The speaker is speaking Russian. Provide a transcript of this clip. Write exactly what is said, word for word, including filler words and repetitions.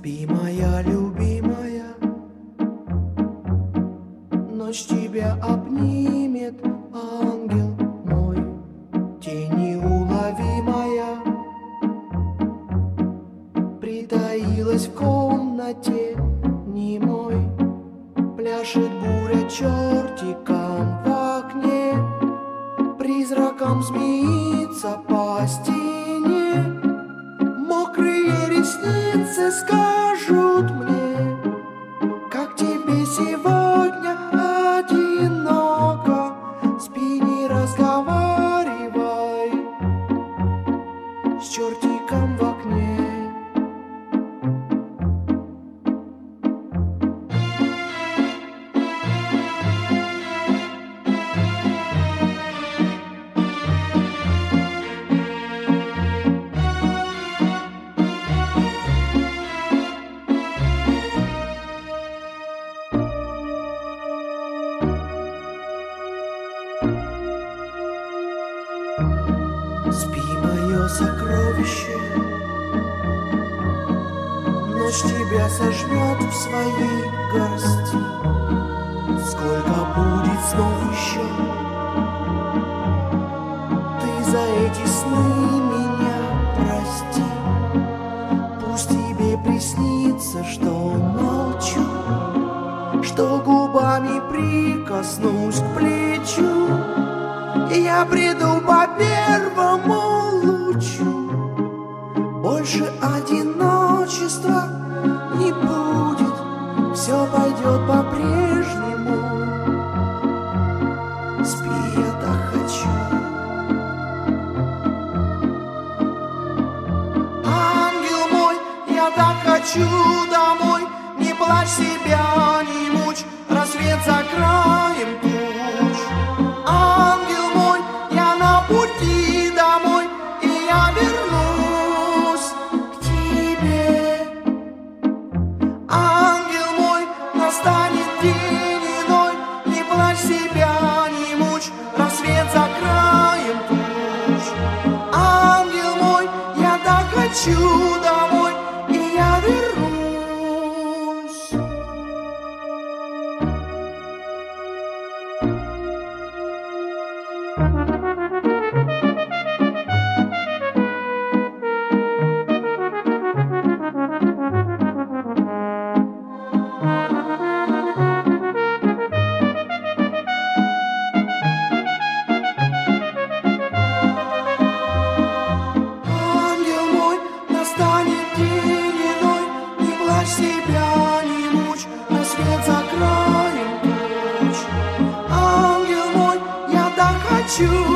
Спи, моя любимая, ночь тебя обнимет ангел мой, тень неуловимая притаилась в комнате немой. Пляшет буря чертиком в окне, призраком змеится по стене. Мокрые ресницы скажут мне, как тебе сегодня одиноко. Спи, не разговаривай с чертиком в окне. Спи, мое сокровище, ночь тебя сожмет в своей горсти. Сколько будет снов еще, ты за эти сны меня прости. Пусть тебе приснится, что молчу, что губами прикоснусь к плечу. Я приду по первому лучу, больше одиночества не будет, все пойдет по-прежнему. Спи, я так хочу. Ангел мой, я так хочу домой, не плачь себя, не мучь, рассвет за краем туч. Пути домой, и я вернусь к тебе. Ангел мой, настанет день иной, не плачь себя, не мучь, рассвет за краем туч. Ангел мой, я так хочу домой, и я вернусь. Себя не мучь, рассвет за краем туч. Ангел мой, я так хочу